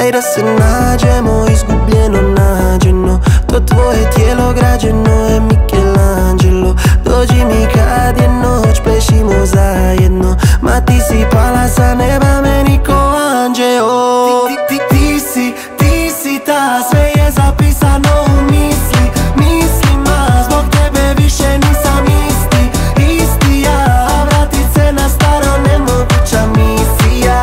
Daj da se nađemo, izgubljeno nađeno. To tvoje tijelo građeno je Michelangelo. Dođi mi kad je noć, plešimo zajedno. Ma ti si pala sa neba meni ko anđeo. Ti si ta, sve je zapisano u mislima. Zbog tebe više nisam isti ja. Vratit se na staro, nemoguća misija.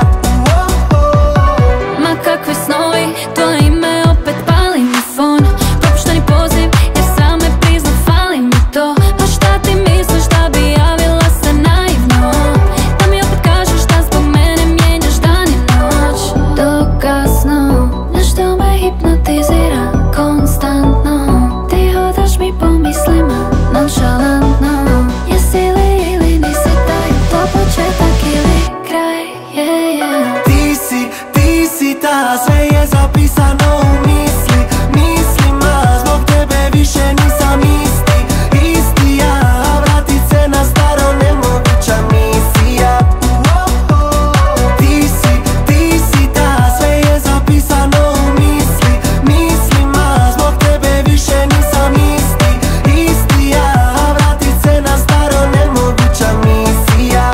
Ma kakvi snovi, tvoje ime opet pali mi fon. Propušteni poziv, jer sam me prizna, fali mi to. Pa šta ti misliš da bi javila se naivno? Da mi opet kažeš da zbog mene mijenjaš dan i noć. Dokasno, nešto me hipnotizira konstantno. Ti hodaš mi po mislima, nonšalantno. Jesi li ili nisi taj, to početak ili kraj, yeah, yeah. Ti si ta, sve je zapisano u mislima. Zbog tebe više nisam isti ja. Vratit se na staro, nemoguća misija. Ti si ta, sve je zapisano u mislima. Zbog tebe više nisam isti ja. Vratit se na staro, nemoguća misija.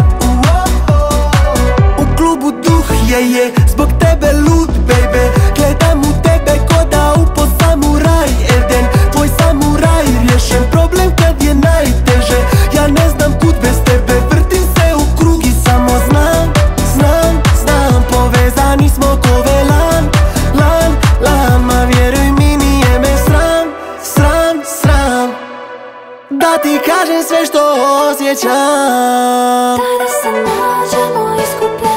U klubu duh je zbog tebe lud, baby. Gledam u tebe ko da upo samuraj Eden. Tvoj samuraj riješen problem kad je najteže. Ja ne znam kud bez tebe, vrtim se u krug i samo znam. Povezani smo ko velan, ma vjeruj mi nije me sram da ti kažem sve što osjećam. Daj da se nađemo, izgubljeno